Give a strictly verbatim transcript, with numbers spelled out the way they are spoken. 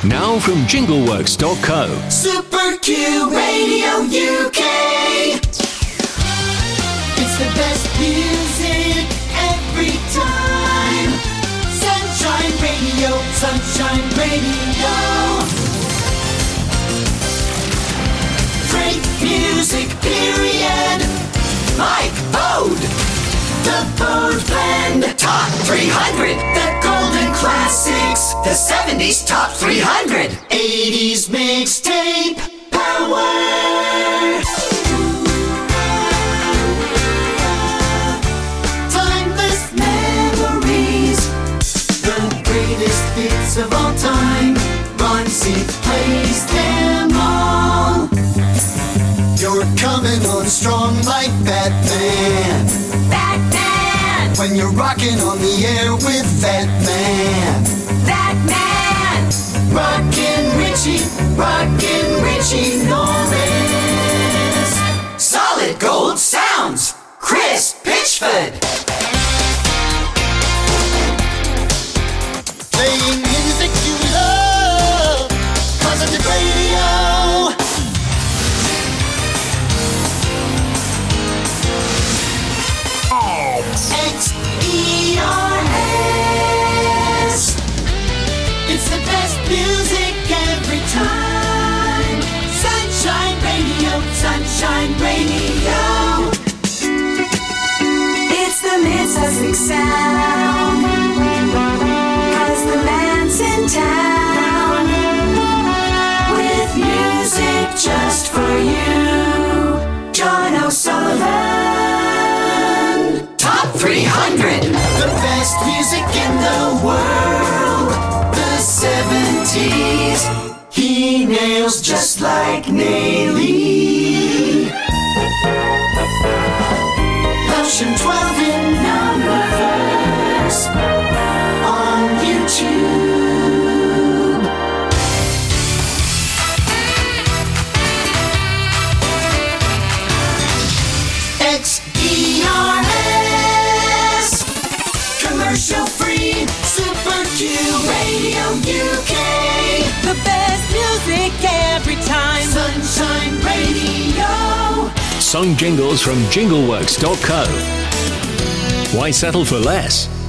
Now from jingleworks dot co. Super Q Radio U K. It's the best music every time. Sunshine Radio, Sunshine Radio. Great music, period. Mike Bode. The Bode Blend. Top three hundred. The Golden Classics. The seventies Top three hundred. eighties Mixtape Power. Timeless memories. The greatest hits of all time. Ron Sith plays them all. You're coming on strong like Batman. Batman! When you're rocking on the air with that man. That man! Rockin' Richie, rockin' Richie Norris. Solid gold sounds, Chris Pitchford. Playing music you love, Positive Radio. X E R S. It's the best music every time. Sunshine Radio, Sunshine Radio. It's the Mid-Sussex sound. 'Cause the man's in town. With music just for you. John O'Sullivan. Top three hundred. The best music in the world. The seventies. He nails just like Naily. Ocean twelve in numbers. On YouTube. X E R S. Commercial free. Super Q Radio U K. The best music every time. Sunshine Radio. Song jingles from jingleworks dot co. Why settle for less?